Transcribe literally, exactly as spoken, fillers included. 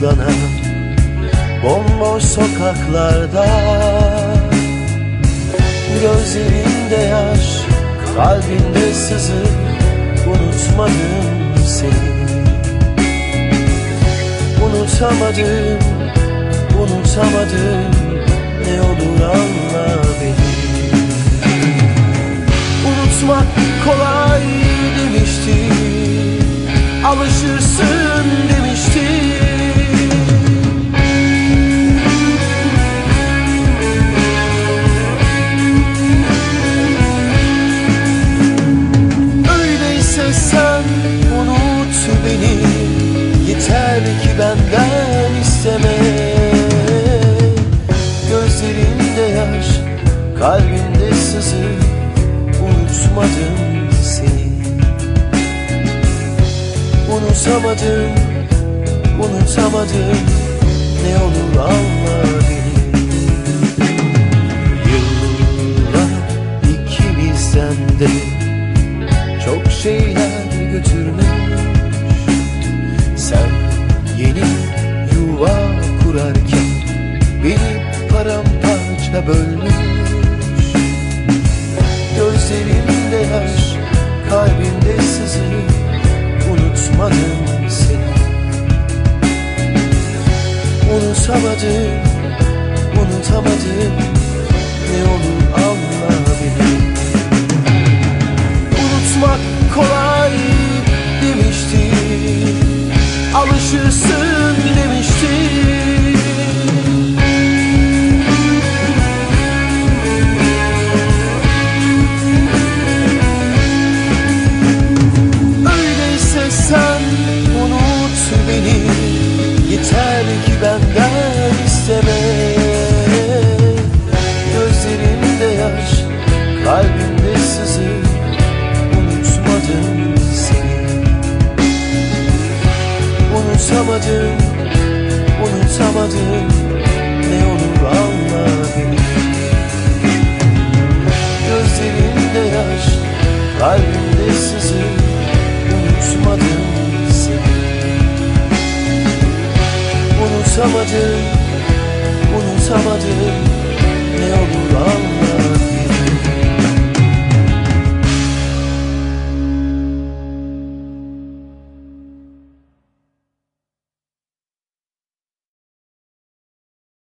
ıslanan bomboş sokaklarda. Gözlerinde yaş, kalbinde sızı, unutmadım seni. Unutamadım, unutamadım, ne olur anla beni. Unutmak kolay demişti, alışırsın demişti. Öyleyse sen unut beni, yeter ki benden isteme. Gözlerinde yaş, kalbinde sızı, unutmadım seni. Unutamadım, unutamadım, ne olur anla beni. Yıllar ikimizden de çok şeyler götürmüş. Sen yeni yuva kurarken beni paramparça bölmüş. Gözlerimde yaş, kalbimde sızı, unutmadım seni. Unutamadım, unutamadım, ne olur anla beni. Unutmak kolay demişti, alışırsın demişti. Öyleyse sen unut beni, yeter ki benden isteme. Gözlerinde yaş, kalbimde sızı, unutmadım seni. Unutamadım, unutamadım, ne olur anla beni. Gözlerinde yaş, kalbimde sızı, unutmadım seni. Unutamadım, unutamadım,